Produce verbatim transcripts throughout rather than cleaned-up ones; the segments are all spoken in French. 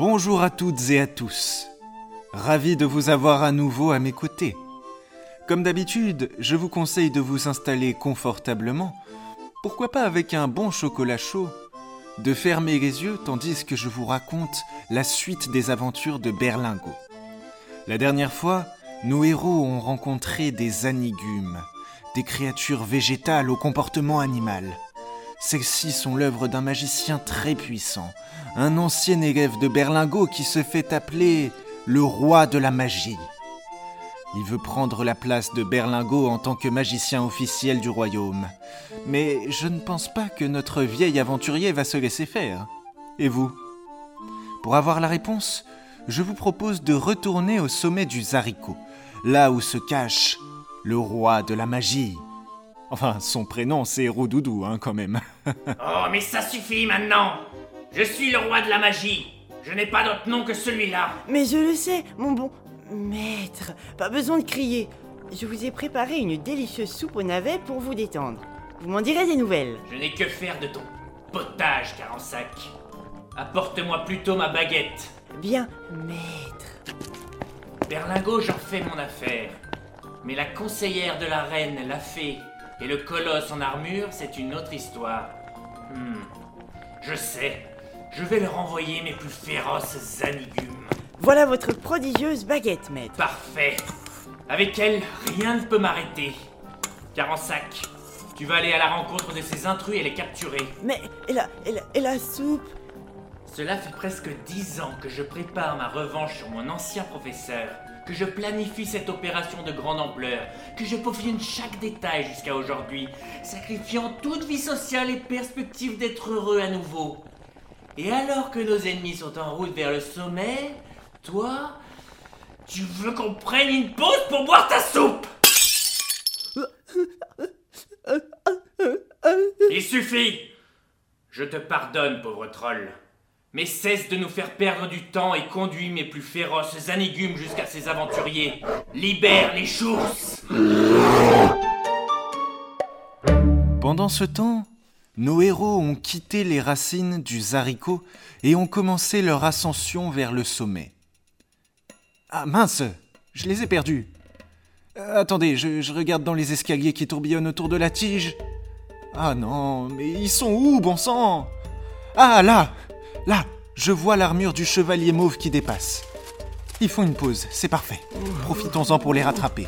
Bonjour à toutes et à tous. Ravi de vous avoir à nouveau à mes côtés. Comme d'habitude, je vous conseille de vous installer confortablement, pourquoi pas avec un bon chocolat chaud, de fermer les yeux tandis que je vous raconte la suite des aventures de Berlingot. La dernière fois, nos héros ont rencontré des anigumes, des créatures végétales au comportement animal. Celles-ci sont l'œuvre d'un magicien très puissant, un ancien élève de Berlingot qui se fait appeler le roi de la magie. Il veut prendre la place de Berlingot en tant que magicien officiel du royaume. Mais je ne pense pas que notre vieil aventurier va se laisser faire. Et vous ? Pour avoir la réponse, je vous propose de retourner au sommet du Zariko, là où se cache le roi de la magie. Enfin, son prénom, c'est Roudoudou, hein, quand même. Oh, mais ça suffit maintenant! Je suis le roi de la magie! Je n'ai pas d'autre nom que celui-là! Mais je le sais, mon bon maître, pas besoin de crier. Je vous ai préparé une délicieuse soupe aux navets pour vous détendre. Vous m'en direz des nouvelles. Je n'ai que faire de ton potage, Carensac. Apporte-moi plutôt ma baguette. Bien, maître. Berlingot, j'en fais mon affaire. Mais la conseillère de la reine, la fée, et le colosse en armure, c'est une autre histoire. Hmm. Je sais, je vais leur envoyer mes plus féroces anigumes. Voilà votre prodigieuse baguette, maître. Parfait. Avec elle, rien ne peut m'arrêter. Carensac, tu vas aller à la rencontre de ces intrus et les capturer. Mais, et la, et la, et la soupe? Cela fait presque dix ans que je prépare ma revanche sur mon ancien professeur, que je planifie cette opération de grande ampleur, que je peaufine chaque détail jusqu'à aujourd'hui, sacrifiant toute vie sociale et perspective d'être heureux à nouveau. Et alors que nos ennemis sont en route vers le sommet, toi, tu veux qu'on prenne une pause pour boire ta soupe? Il suffit! Je te pardonne, pauvre troll. Mais cesse de nous faire perdre du temps et conduis mes plus féroces anigumes jusqu'à ces aventuriers. Libère les chousses! Pendant ce temps, nos héros ont quitté les racines du Zariko et ont commencé leur ascension vers le sommet. Ah mince, je les ai perdus. Euh, attendez, je, je regarde dans les escaliers qui tourbillonnent autour de la tige. Ah non, mais ils sont où, bon sang? Ah là, là, je vois l'armure du chevalier mauve qui dépasse. Ils font une pause, c'est parfait. Profitons-en pour les rattraper.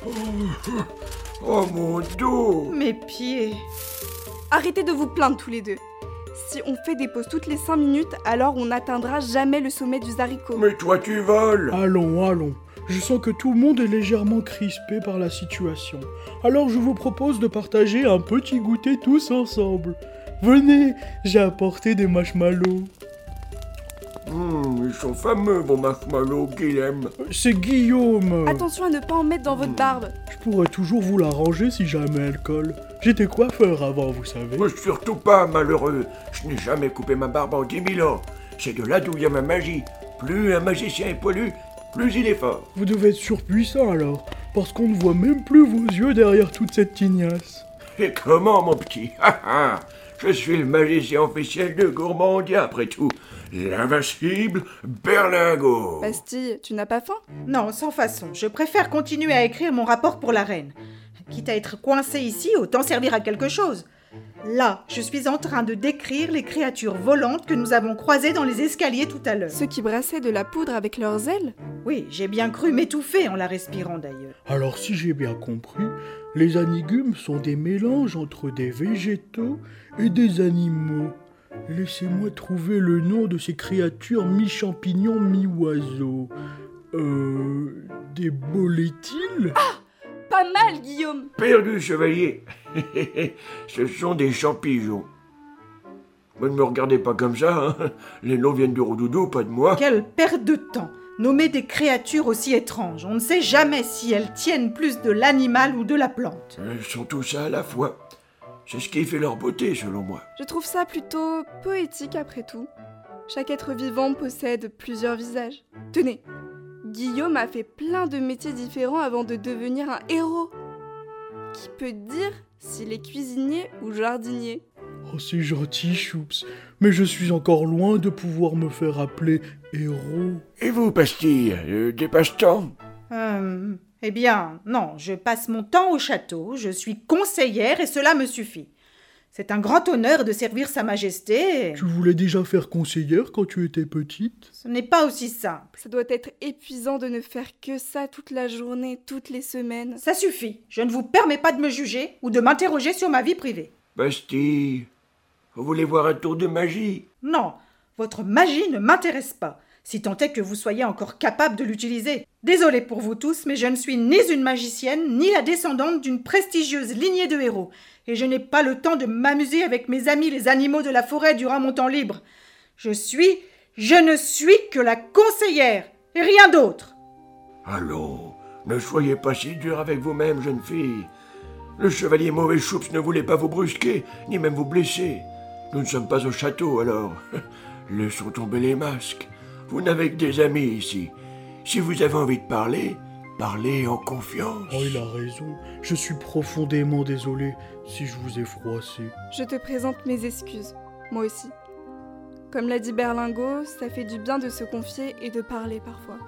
Oh mon dos! Mes pieds. Arrêtez de vous plaindre tous les deux. Si on fait des pauses toutes les cinq minutes, alors on n'atteindra jamais le sommet du Zariko. Mais toi tu voles! Allons, allons. Je sens que tout le monde est légèrement crispé par la situation. Alors je vous propose de partager un petit goûter tous ensemble. Venez, j'ai apporté des marshmallows. Mmh, ils sont fameux, vos marshmallows, Guilhem. C'est Guillaume. Attention à ne pas en mettre dans votre barbe. Je pourrais toujours vous la ranger si jamais elle colle. J'étais coiffeur avant, vous savez. Moi, surtout pas, malheureux. Je n'ai jamais coupé ma barbe en dix mille ans. C'est de là d'où vient ma magie. Plus un magicien est poilu, plus il est fort. Vous devez être surpuissant alors, parce qu'on ne voit même plus vos yeux derrière toute cette tignasse. Et comment, mon petit? Ha ha! Je suis le magicien officiel de Gourmandia, après tout. L'invincible Berlingot. Bastille, tu n'as pas faim? Non, sans façon. Je préfère continuer à écrire mon rapport pour la reine. Quitte à être coincé ici, autant servir à quelque chose. Là, je suis en train de décrire les créatures volantes que nous avons croisées dans les escaliers tout à l'heure. Ceux qui brassaient de la poudre avec leurs ailes? Oui, j'ai bien cru m'étouffer en la respirant d'ailleurs. Alors si j'ai bien compris, les anigumes sont des mélanges entre des végétaux et des animaux. Laissez-moi trouver le nom de ces créatures mi-champignons, mi-oiseaux. Euh... Des bolétiles? Ah! Pas mal, Guillaume! Perdu, chevalier. Ce sont des champignons. Vous ne me regardez pas comme ça, hein. Les noms viennent de Roudoudou, pas de moi. Quelle perte de temps! Nommer des créatures aussi étranges. On ne sait jamais si elles tiennent plus de l'animal ou de la plante. Elles sont tous ça à la fois. C'est ce qui fait leur beauté, selon moi. Je trouve ça plutôt poétique après tout. Chaque être vivant possède plusieurs visages. Tenez, Guillaume a fait plein de métiers différents avant de devenir un héros. Qui peut dire s'il est cuisinier ou jardinier? Oh, c'est gentil, Choups, mais je suis encore loin de pouvoir me faire appeler héros. Et vous, Pastille, euh, des passe-temps? Euh, eh bien, non, je passe mon temps au château, je suis conseillère et cela me suffit. C'est un grand honneur de servir Sa Majesté. Tu voulais déjà faire conseillère quand tu étais petite? Ce n'est pas aussi simple. Ça doit être épuisant de ne faire que ça toute la journée, toutes les semaines. Ça suffit. Je ne vous permets pas de me juger ou de m'interroger sur ma vie privée. Pastille, vous voulez voir un tour de magie? Non, votre magie ne m'intéresse pas, si tant est que vous soyez encore capable de l'utiliser. Désolée pour vous tous, mais je ne suis ni une magicienne, ni la descendante d'une prestigieuse lignée de héros, et je n'ai pas le temps de m'amuser avec mes amis les animaux de la forêt durant mon temps libre. Je suis, je ne suis que la conseillère, et rien d'autre. Allons, ne soyez pas si dur avec vous-même, jeune fille. Le chevalier Mauvais Choups ne voulait pas vous brusquer, ni même vous blesser. Nous ne sommes pas au château, alors. Laissons tomber les masques. Vous n'avez que des amis ici. Si vous avez envie de parler, parlez en confiance. Oh, il a raison. Je suis profondément désolé si je vous ai froissé. Je te présente mes excuses, moi aussi. Comme l'a dit Berlingot, ça fait du bien de se confier et de parler parfois.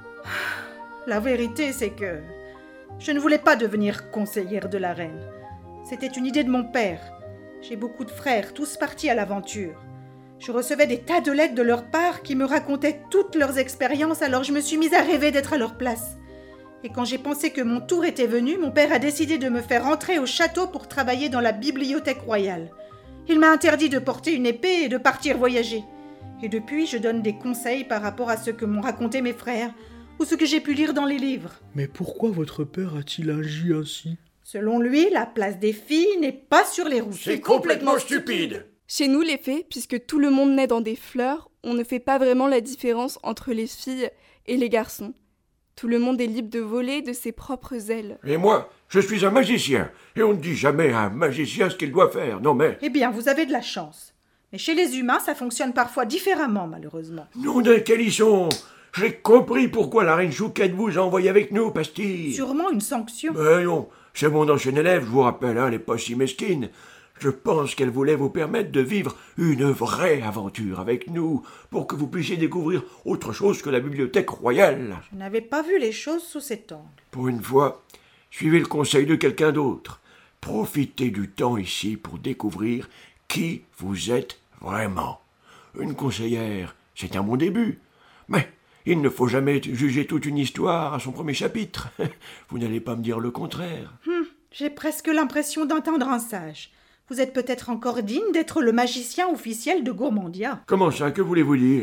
La vérité, c'est que je ne voulais pas devenir conseillère de la reine. C'était une idée de mon père. J'ai beaucoup de frères, tous partis à l'aventure. Je recevais des tas de lettres de leur part qui me racontaient toutes leurs expériences, alors je me suis mise à rêver d'être à leur place. Et quand j'ai pensé que mon tour était venu, mon père a décidé de me faire entrer au château pour travailler dans la bibliothèque royale. Il m'a interdit de porter une épée et de partir voyager. Et depuis, je donne des conseils par rapport à ce que m'ont raconté mes frères ou ce que j'ai pu lire dans les livres. Mais pourquoi votre père a-t-il agi ainsi? Selon lui, la place des filles n'est pas sur les routes. C'est complètement stupide. Chez nous, les fées, puisque tout le monde naît dans des fleurs, on ne fait pas vraiment la différence entre les filles et les garçons. Tout le monde est libre de voler de ses propres ailes. Et moi, je suis un magicien, et on ne dit jamais à un magicien ce qu'il doit faire, non mais... Eh bien, vous avez de la chance. Mais chez les humains, ça fonctionne parfois différemment, malheureusement. Nom d'un calisson! J'ai compris pourquoi la reine Chouquette vous a envoyé avec nous, Pastille. Sûrement une sanction. Ben non, c'est mon ancienne élève, je vous rappelle, hein, elle n'est pas si mesquine. Je pense qu'elle voulait vous permettre de vivre une vraie aventure avec nous, pour que vous puissiez découvrir autre chose que la bibliothèque royale. Je n'avais pas vu les choses sous cet angle. Pour une fois, suivez le conseil de quelqu'un d'autre. Profitez du temps ici pour découvrir qui vous êtes vraiment. Une conseillère, c'est un bon début. Mais il ne faut jamais juger toute une histoire à son premier chapitre. Vous n'allez pas me dire le contraire. Hum, j'ai presque l'impression d'entendre un sage. Vous êtes peut-être encore digne d'être le magicien officiel de Gourmandia. Comment ça, que voulez-vous dire?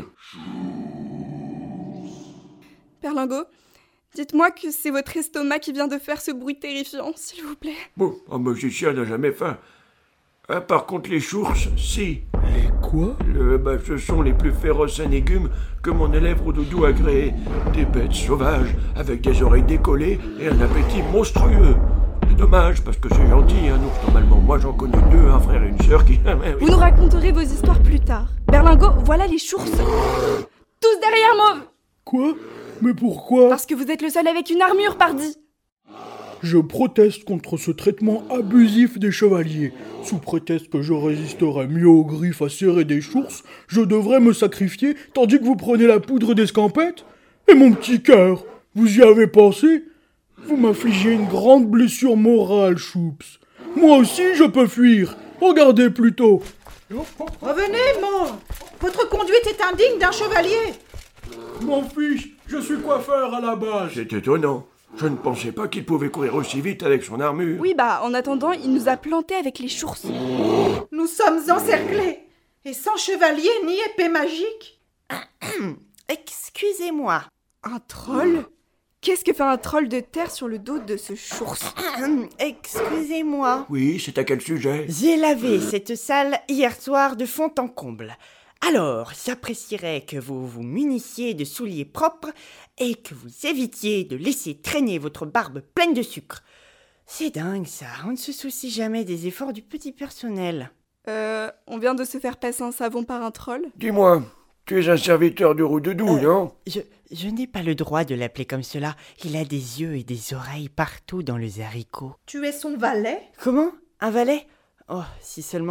Berlingot, dites-moi que c'est votre estomac qui vient de faire ce bruit terrifiant, s'il vous plaît. Bon, un magicien n'a jamais faim. Ah, par contre, les chourses, si. Les quoi? Le, bah, ce sont les plus féroces anégumes que mon élève Roudoudou a créés. Des bêtes sauvages, avec des oreilles décollées et un appétit monstrueux. C'est dommage, parce que c'est gentil, un ours. Normalement, moi j'en connais deux, un frère et une sœur qui... Vous nous raconterez vos histoires plus tard. Berlingot, voilà les chourses. Tous derrière Mauve. Quoi? Mais pourquoi? Parce que vous êtes le seul avec une armure, pardi. Je proteste contre ce traitement abusif des chevaliers. Sous prétexte que je résisterais mieux aux griffes à serrer des chourses, je devrais me sacrifier tandis que vous prenez la poudre d'escampette? Et mon petit cœur, vous y avez pensé? Vous m'affligez une grande blessure morale, Choups. Moi aussi, je peux fuir. Regardez plutôt. Revenez, Mauve. Votre conduite est indigne d'un chevalier. M'en fiche, je suis coiffeur à la base. C'est étonnant. Je ne pensais pas qu'il pouvait courir aussi vite avec son armure. Oui, bah, en attendant, il nous a plantés avec les chourses. Nous sommes encerclés. Et sans chevalier ni épée magique. Excusez-moi. Un troll? Qu'est-ce que fait un troll de terre sur le dos de ce chours? Excusez-moi. Oui, c'est à quel sujet? J'ai lavé cette salle hier soir de fond en comble. Alors, j'apprécierais que vous vous munissiez de souliers propres et que vous évitiez de laisser traîner votre barbe pleine de sucre. C'est dingue ça, on ne se soucie jamais des efforts du petit personnel. Euh, on vient de se faire passer un savon par un troll? Dis-moi, tu es un serviteur de Roudoudou, Euh, non? Je, je n'ai pas le droit de l'appeler comme cela. Il a des yeux et des oreilles partout dans les haricots. Tu es son valet? Comment? Un valet? Oh, si seulement.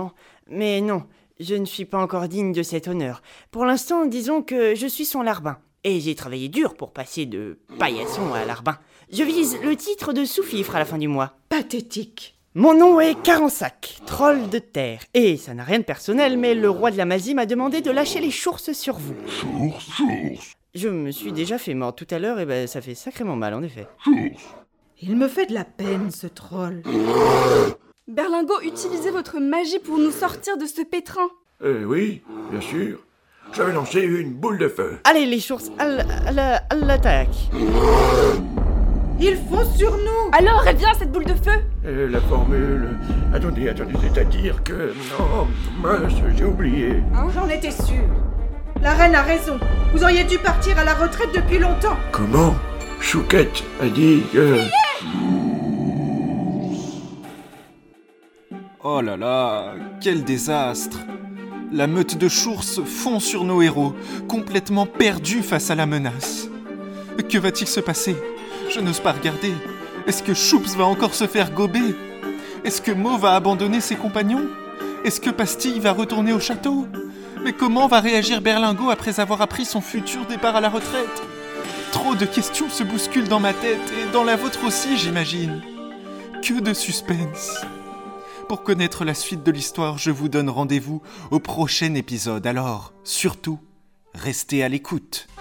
Mais non, je ne suis pas encore digne de cet honneur. Pour l'instant, disons que je suis son larbin. Et j'ai travaillé dur pour passer de paillasson à larbin. Je vise le titre de sous-fifre à la fin du mois. Pathétique. Mon nom est Carensac, troll de terre. Et ça n'a rien de personnel, mais le roi de la magie m'a demandé de lâcher les chourses sur vous. Chours, chours, Je me suis déjà fait mordre tout à l'heure, et ben ça fait sacrément mal en effet. chours. Il me fait de la peine, ce troll. Berlingot, utilisez votre magie pour nous sortir de ce pétrin. Eh oui, bien sûr. Je vais lancer une boule de feu. Allez les chourses, à l- à la- à l'attaque. Ils foncent sur nous. Alors, elle vient cette boule de feu. Et la formule... Attendez, attendez, c'est-à-dire que... Non, mince, j'ai oublié. J'en étais sûre. La reine a raison. Vous auriez dû partir à la retraite depuis longtemps. Comment? Chouquette a dit que... Oh là là, quel désastre! La meute de chours fond sur nos héros, complètement perdus face à la menace. Que va-t-il se passer? Je n'ose pas regarder. Est-ce que Choups va encore se faire gober? Est-ce que Mo va abandonner ses compagnons? Est-ce que Pastille va retourner au château? Mais comment va réagir Berlingot après avoir appris son futur départ à la retraite? Trop de questions se bousculent dans ma tête, et dans la vôtre aussi, j'imagine. Que de suspense! Pour connaître la suite de l'histoire, je vous donne rendez-vous au prochain épisode. Alors, surtout, restez à l'écoute.